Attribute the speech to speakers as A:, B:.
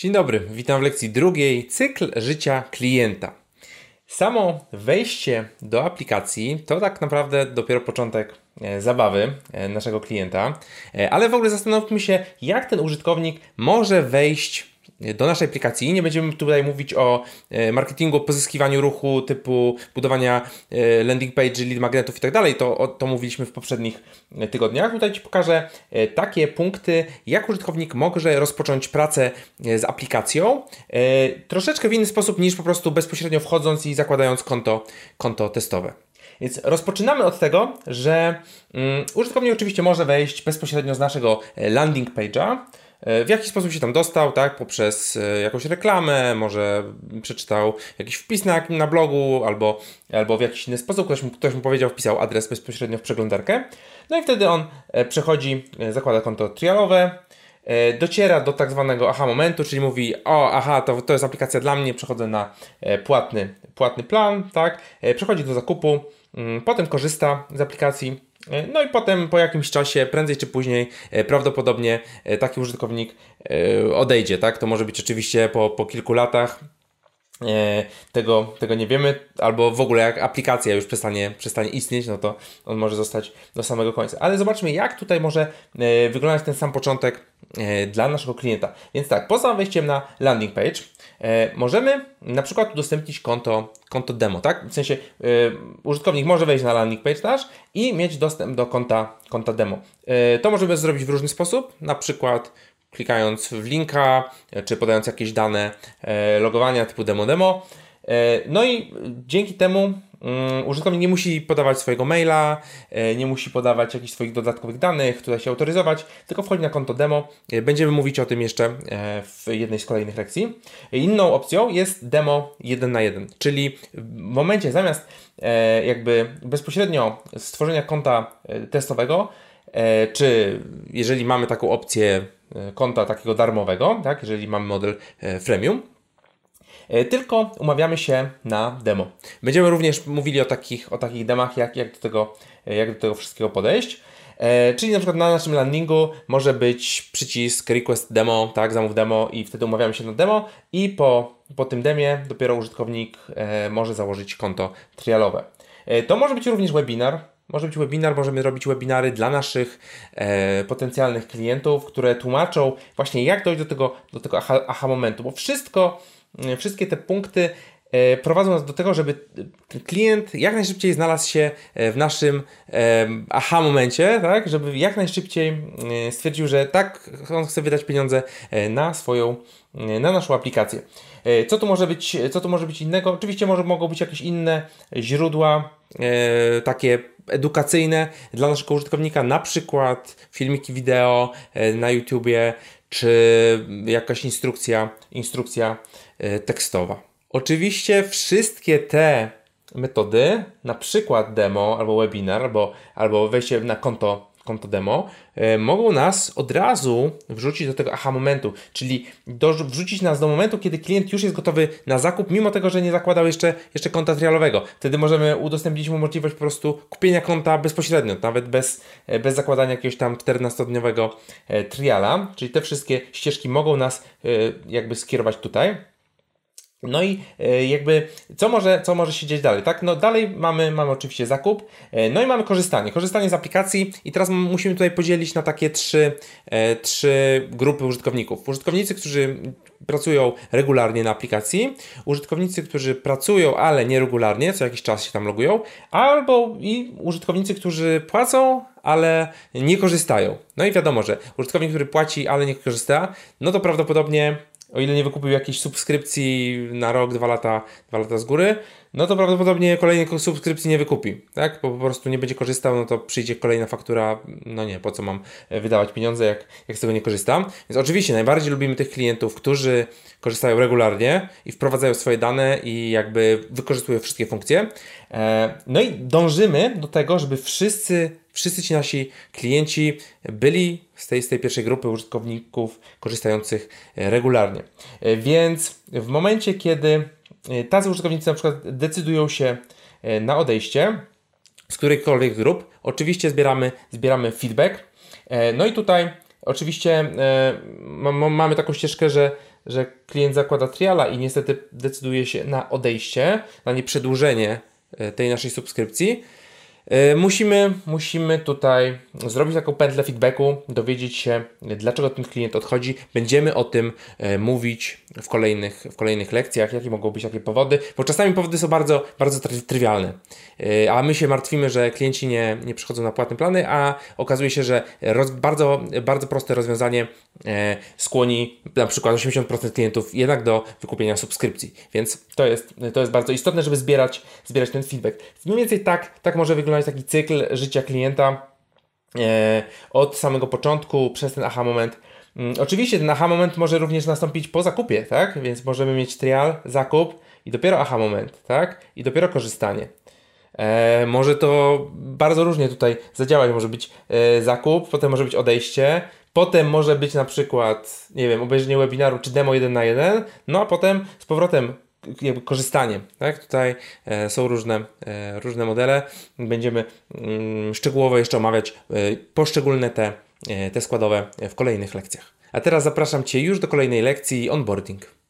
A: Dzień dobry, witam w lekcji drugiej, cykl życia klienta. Samo wejście do aplikacji to tak naprawdę dopiero początek zabawy naszego klienta, ale w ogóle zastanówmy się, jak ten użytkownik może wejść do naszej aplikacji. Nie będziemy tutaj mówić o marketingu, pozyskiwaniu ruchu typu budowania landing page, lead magnetów i tak dalej. To mówiliśmy w poprzednich tygodniach. Tutaj Ci pokażę takie punkty, jak użytkownik może rozpocząć pracę z aplikacją troszeczkę w inny sposób niż po prostu bezpośrednio wchodząc i zakładając konto testowe. Więc rozpoczynamy od tego, że użytkownik oczywiście może wejść bezpośrednio z naszego landing page'a. W jaki sposób się tam dostał, tak? Poprzez jakąś reklamę, może przeczytał jakiś wpis na blogu, albo w jakiś inny sposób, ktoś mu powiedział, wpisał adres bezpośrednio w przeglądarkę. No i wtedy on przechodzi, zakłada konto trialowe, dociera do tak zwanego aha momentu, czyli mówi, to jest aplikacja dla mnie, przechodzę na płatny plan, tak? Przechodzi do zakupu, potem korzysta z aplikacji. No i potem po jakimś czasie, prędzej czy później, prawdopodobnie taki użytkownik odejdzie, tak? To może być oczywiście po kilku latach, tego nie wiemy, albo w ogóle jak aplikacja już przestanie istnieć, no to on może zostać do samego końca. Ale zobaczmy, jak tutaj może wyglądać ten sam początek dla naszego klienta. Więc tak, poza wejściem na landing page możemy na przykład udostępnić konto demo, tak? W sensie użytkownik może wejść na landing page nasz i mieć dostęp do konta demo. To możemy zrobić w różny sposób, na przykład klikając w linka, czy podając jakieś dane logowania typu demo. No i dzięki temu użytkownik nie musi podawać swojego maila, nie musi podawać jakichś swoich dodatkowych danych, tutaj się autoryzować, tylko wchodzi na konto demo. Będziemy mówić o tym jeszcze w jednej z kolejnych lekcji. Inną opcją jest demo 1 na 1, czyli w momencie zamiast jakby bezpośrednio stworzenia konta testowego, czy jeżeli mamy taką opcję konta takiego darmowego, tak, jeżeli mamy model freemium, tylko umawiamy się na demo. Będziemy również mówili o takich demach, jak do tego wszystkiego podejść. Czyli na przykład na naszym landingu może być przycisk request demo, tak, zamów demo i wtedy umawiamy się na demo i po tym demie dopiero użytkownik może założyć konto trialowe. To może być również webinar. Możemy robić webinary dla naszych potencjalnych klientów, które tłumaczą właśnie, jak dojść do tego aha momentu, bo wszystkie te punkty prowadzą nas do tego, żeby ten klient jak najszybciej znalazł się w naszym aha momencie, tak? Żeby jak najszybciej stwierdził, że tak, on chce wydać pieniądze na naszą aplikację. Co tu może być innego? Oczywiście mogą być jakieś inne źródła, takie edukacyjne dla naszego użytkownika, na przykład filmiki wideo na YouTubie, czy jakaś instrukcja tekstowa. Oczywiście wszystkie te metody, na przykład demo albo webinar, albo wejście na konto demo, mogą nas od razu wrzucić do tego aha momentu, czyli wrzucić nas do momentu, kiedy klient już jest gotowy na zakup, mimo tego, że nie zakładał jeszcze konta trialowego. Wtedy możemy udostępnić mu możliwość po prostu kupienia konta bezpośrednio, nawet bez zakładania jakiegoś tam 14-dniowego triala, czyli te wszystkie ścieżki mogą nas jakby skierować tutaj. No i jakby co może się dziać dalej, tak? No dalej mamy oczywiście zakup, no i mamy korzystanie z aplikacji i teraz musimy tutaj podzielić na takie trzy grupy użytkowników. Użytkownicy, którzy pracują regularnie na aplikacji, użytkownicy, którzy pracują, ale nieregularnie, co jakiś czas się tam logują, albo i użytkownicy, którzy płacą, ale nie korzystają. No i wiadomo, że użytkownik, który płaci, ale nie korzysta, no to prawdopodobnie, o ile nie wykupił jakiejś subskrypcji na rok, 2 lata z góry, no to prawdopodobnie kolejnej subskrypcji nie wykupi, tak? Bo po prostu nie będzie korzystał, no to przyjdzie kolejna faktura, no nie, po co mam wydawać pieniądze, jak z tego nie korzystam. Więc oczywiście najbardziej lubimy tych klientów, którzy korzystają regularnie i wprowadzają swoje dane i jakby wykorzystują wszystkie funkcje. No i dążymy do tego, żeby wszyscy ci nasi klienci byli z tej pierwszej grupy użytkowników korzystających regularnie. Więc w momencie, kiedy tacy użytkownicy na przykład decydują się na odejście z którejkolwiek grup, oczywiście zbieramy feedback. No i tutaj oczywiście mamy taką ścieżkę, że że klient zakłada triala i niestety decyduje się na odejście, na nieprzedłużenie tej naszej subskrypcji, musimy tutaj zrobić taką pętlę feedbacku, dowiedzieć się, dlaczego ten klient odchodzi. Będziemy o tym mówić w kolejnych lekcjach, jakie mogą być takie powody, bo czasami powody są bardzo, bardzo trywialne, a my się martwimy, że klienci nie przychodzą na płatne plany, a okazuje się, że bardzo, bardzo proste rozwiązanie skłoni na przykład 80% klientów jednak do wykupienia subskrypcji, więc to jest bardzo istotne, żeby zbierać ten feedback. Mniej więcej tak może wyglądać taki cykl życia klienta od samego początku przez ten aha moment. Oczywiście ten aha moment może również nastąpić po zakupie, tak? Więc możemy mieć trial, zakup i dopiero aha moment, tak? I dopiero korzystanie. Może to bardzo różnie tutaj zadziałać. Może być zakup, potem może być odejście, potem może być na przykład, nie wiem, obejrzenie webinaru czy demo 1 na 1, no a potem z powrotem jakby korzystanie, tak? Tutaj są różne modele. Będziemy szczegółowo jeszcze omawiać poszczególne te składowe w kolejnych lekcjach. A teraz zapraszam Cię już do kolejnej lekcji onboarding.